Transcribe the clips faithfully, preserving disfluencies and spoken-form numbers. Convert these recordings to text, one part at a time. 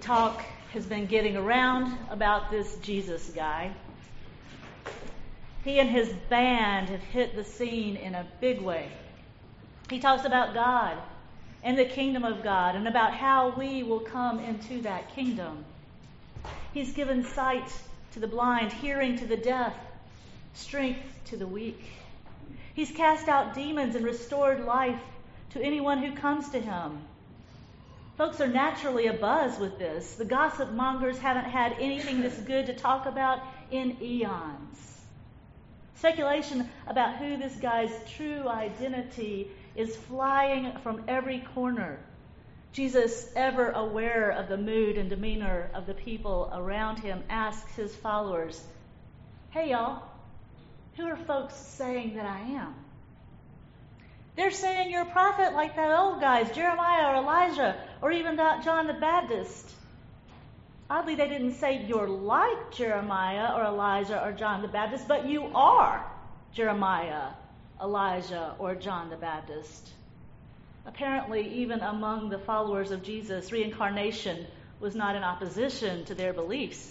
talk has been getting around about this Jesus guy. He and his band have hit the scene in a big way. He talks about God and the kingdom of God and about how we will come into that kingdom. He's given sight to the blind, hearing to the deaf, strength to the weak. He's cast out demons and restored life to anyone who comes to him. Folks are naturally abuzz with this. The gossip mongers haven't had anything this good to talk about in eons. Speculation about who this guy's true identity is flying from every corner. Jesus, ever aware of the mood and demeanor of the people around him, asks his followers, "Hey y'all, who are folks saying that I am?" They're saying you're a prophet like that old guys, Jeremiah or Elijah, or even John the Baptist. Oddly, they didn't say you're like Jeremiah or Elijah or John the Baptist, but you are Jeremiah, Elijah, or John the Baptist. Apparently, even among the followers of Jesus, reincarnation was not in opposition to their beliefs.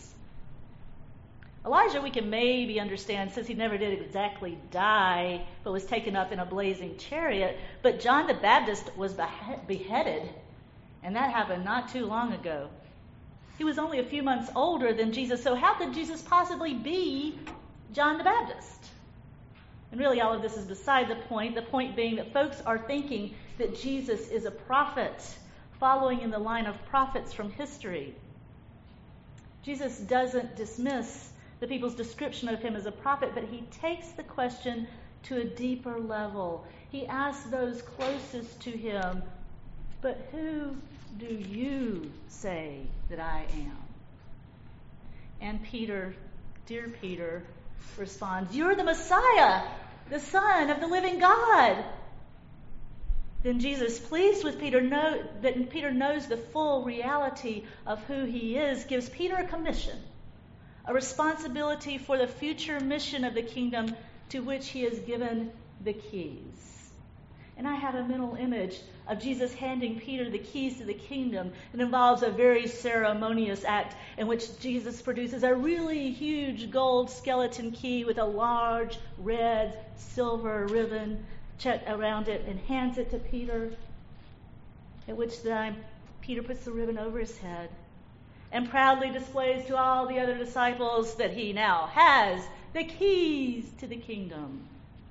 Elijah we can maybe understand, since he never did exactly die, but was taken up in a blazing chariot. But John the Baptist was beheaded, and that happened not too long ago. He was only a few months older than Jesus, so how could Jesus possibly be John the Baptist? And really all of this is beside the point, the point being that folks are thinking that Jesus is a prophet, following in the line of prophets from history. Jesus doesn't dismiss the people's description of him as a prophet, but he takes the question to a deeper level. He asks those closest to him, "But who do you say that I am?" And Peter, dear Peter, responds, "You're the Messiah, the Son of the living God." Then Jesus, pleased with Peter, know, that Peter knows the full reality of who he is, gives Peter a commission, a responsibility for the future mission of the kingdom to which he has given the keys. And I have a mental image of Jesus handing Peter the keys to the kingdom. It involves a very ceremonious act in which Jesus produces a really huge gold skeleton key with a large red silver ribbon checked around it and hands it to Peter, at which time Peter puts the ribbon over his head and proudly displays to all the other disciples that he now has the keys to the kingdom.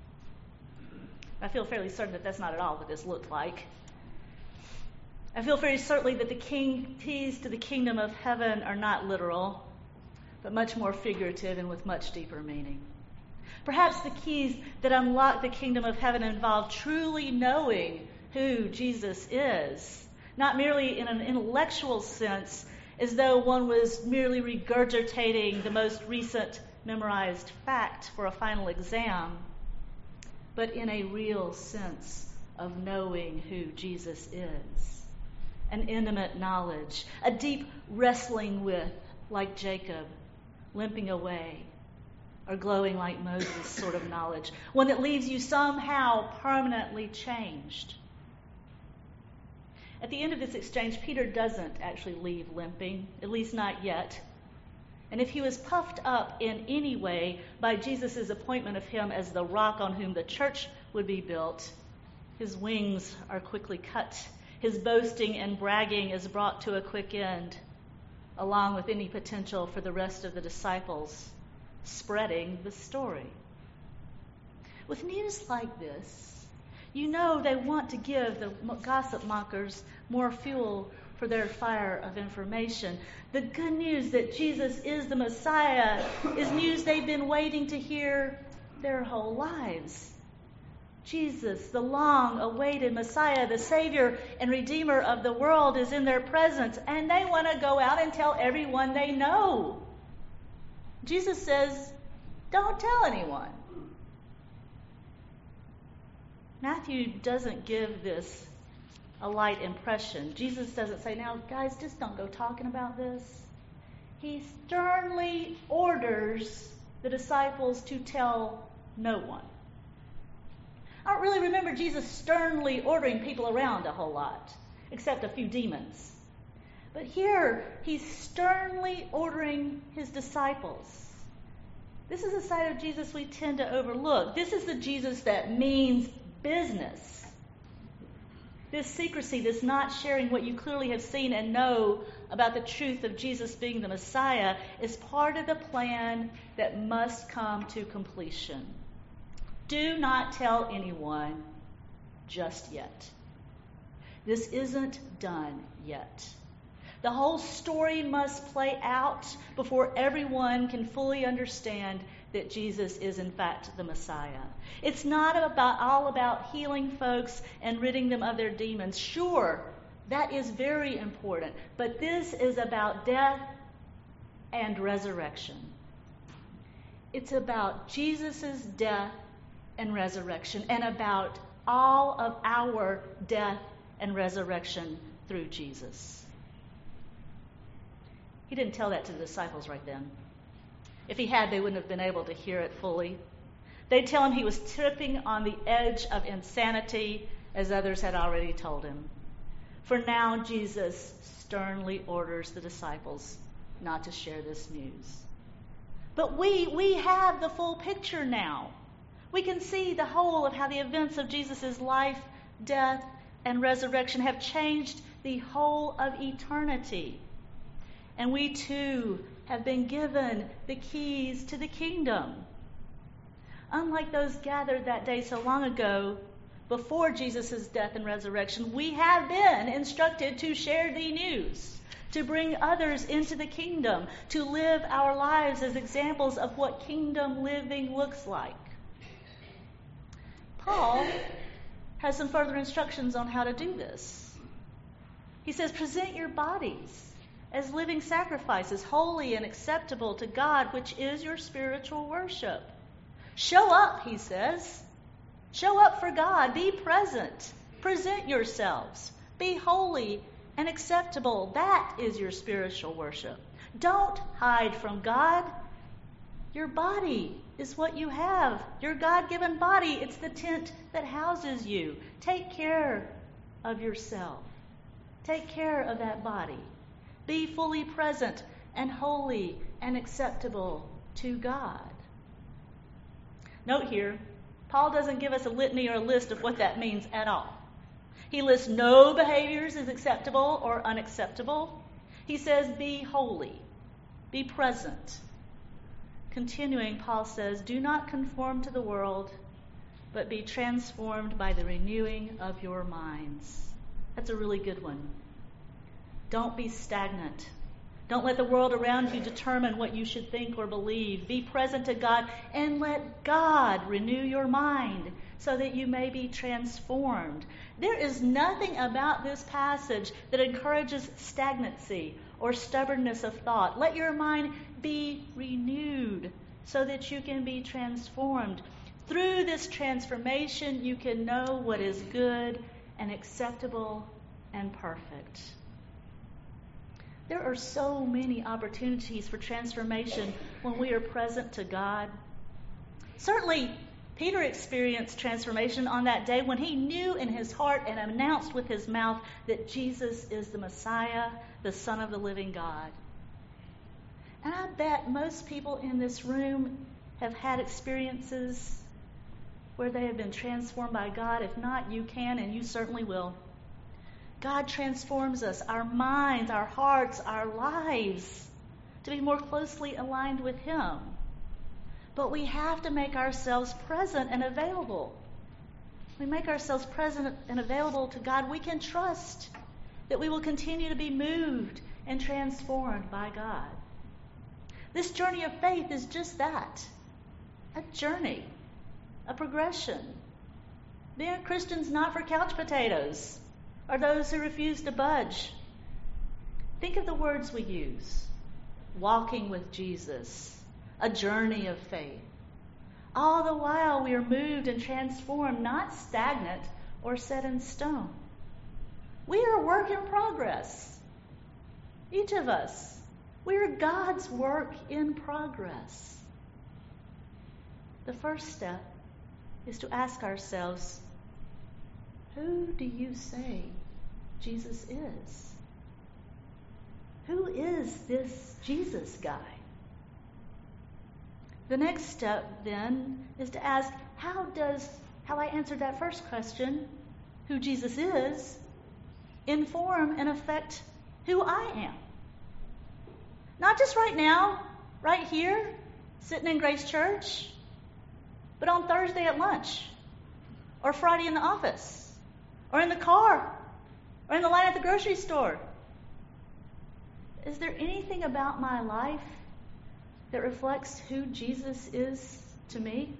I feel fairly certain that that's not at all what this looked like. I feel very certainly that the king, keys to the kingdom of heaven are not literal, but much more figurative and with much deeper meaning. Perhaps the keys that unlock the kingdom of heaven involve truly knowing who Jesus is, not merely in an intellectual sense, as though one was merely regurgitating the most recent memorized fact for a final exam, but in a real sense of knowing who Jesus is. An intimate knowledge, a deep wrestling with, like Jacob, limping away, or glowing like Moses sort of knowledge, one that leaves you somehow permanently changed. At the end of this exchange, Peter doesn't actually leave limping, at least not yet. And if he was puffed up in any way by Jesus' appointment of him as the rock on whom the church would be built, his wings are quickly cut. His boasting and bragging is brought to a quick end, along with any potential for the rest of the disciples spreading the story. With news like this, you know they want to give the gossip mockers more fuel for their fire of information. The good news that Jesus is the Messiah is news they've been waiting to hear their whole lives. Jesus, the long-awaited Messiah, the Savior and Redeemer of the world, is in their presence, and they want to go out and tell everyone they know. Jesus says, "Don't tell anyone." Matthew doesn't give this a light impression. Jesus doesn't say, "Now, guys, just don't go talking about this." He sternly orders the disciples to tell no one. I don't really remember Jesus sternly ordering people around a whole lot, except a few demons. But here, he's sternly ordering his disciples. This is a side of Jesus we tend to overlook. This is the Jesus that means business. This secrecy, this not sharing what you clearly have seen and know about the truth of Jesus being the Messiah, is part of the plan that must come to completion. Do not tell anyone just yet. This isn't done yet. The whole story must play out before everyone can fully understand that Jesus is in fact the Messiah. It's not about all about healing folks and ridding them of their demons. Sure, that is very important. But this is about death and resurrection. It's about Jesus' death and resurrection, and about all of our death and resurrection through Jesus. He didn't tell that to the disciples right then. If he had, they wouldn't have been able to hear it fully. They'd tell him he was tripping on the edge of insanity, as others had already told him. For now, Jesus sternly orders the disciples not to share this news. But we, we have the full picture now. We can see the whole of how the events of Jesus' life, death, and resurrection have changed the whole of eternity. And we too have been given the keys to the kingdom. Unlike those gathered that day so long ago, before Jesus' death and resurrection, we have been instructed to share the news, to bring others into the kingdom, to live our lives as examples of what kingdom living looks like. Paul has some further instructions on how to do this. He says, present your bodies as living sacrifices, holy and acceptable to God, which is your spiritual worship. Show up, he says. Show up for God. Be present. Present yourselves. Be holy and acceptable. That is your spiritual worship. Don't hide from God. Your body is what you have. Your God-given body, it's the tent that houses you. Take care of yourself. Take care of that body. Be fully present and holy and acceptable to God. Note here, Paul doesn't give us a litany or a list of what that means at all. He lists no behaviors as acceptable or unacceptable. He says, be holy, be present. Continuing, Paul says, do not conform to the world, but be transformed by the renewing of your minds. That's a really good one. Don't be stagnant. Don't let the world around you determine what you should think or believe. Be present to God and let God renew your mind so that you may be transformed. There is nothing about this passage that encourages stagnancy or stubbornness of thought. Let your mind be renewed so that you can be transformed. Through this transformation, you can know what is good and acceptable and perfect. There are so many opportunities for transformation when we are present to God. Certainly, Peter experienced transformation on that day when he knew in his heart and announced with his mouth that Jesus is the Messiah, the Son of the living God. And I bet most people in this room have had experiences where they have been transformed by God. If not, you can, and you certainly will. God transforms us, our minds, our hearts, our lives, to be more closely aligned with Him. But we have to make ourselves present and available. We make ourselves present and available to God. We can trust that we will continue to be moved and transformed by God. This journey of faith is just that, a journey, a progression. Being a Christian's not for couch potatoes or those who refuse to budge. Think of the words we use. Walking with Jesus, a journey of faith. All the while we are moved and transformed, not stagnant or set in stone. We are a work in progress. Each of us. We are God's work in progress. The first step is to ask ourselves, who do you say Jesus is? Who is this Jesus guy? The next step then is to ask, how does how I answered that first question, who Jesus is, inform and affect who I am? Not just right now, right here, sitting in Grace Church, but on Thursday at lunch, or Friday in the office, or in the car, or in the line at the grocery store. Is there anything about my life that reflects who Jesus is to me?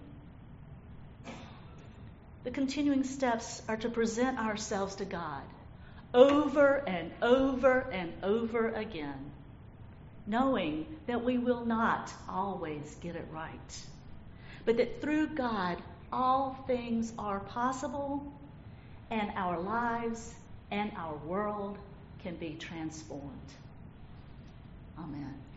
The continuing steps are to present ourselves to God over and over and over again, knowing that we will not always get it right, but that through God all things are possible, and our lives and our world can be transformed. Amen.